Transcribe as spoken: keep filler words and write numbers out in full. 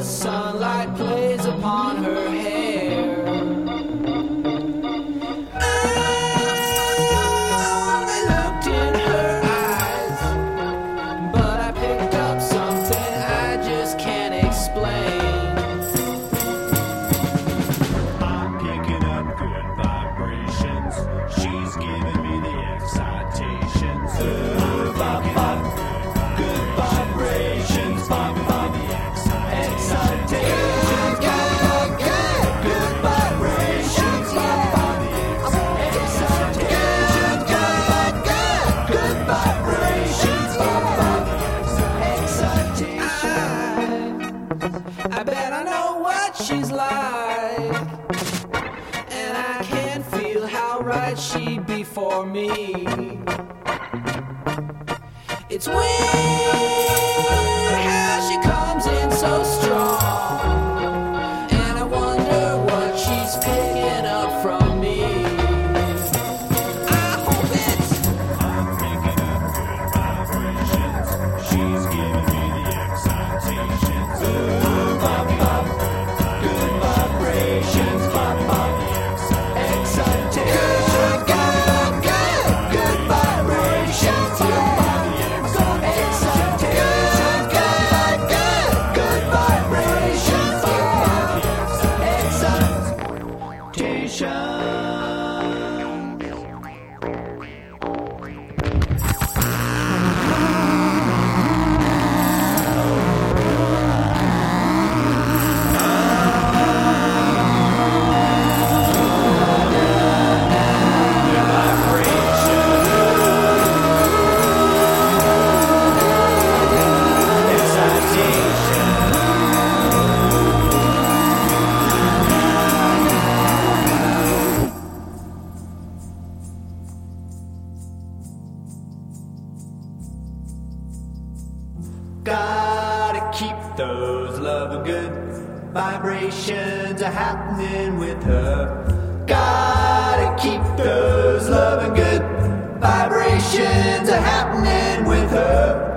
the sunlight plays upon her hair. I looked in her eyes, but I picked up something I just can't explain. I'm picking up good vibrations. She's giving me the excitations. Good vibrations. Good vibrations. Good I bet I know what she's like, and I can feel how right she'd be for me. It's weird how she comes in so strong, and I wonder what she's picking up from me. I hope it's I'm picking up good vibrations. She's giving me the excitations. Good vibrations. Good vibrations. exciting. Good, good, good vibrations. Gotta keep those loving good vibrations a happening with her. Gotta keep those loving good vibrations a happening with her.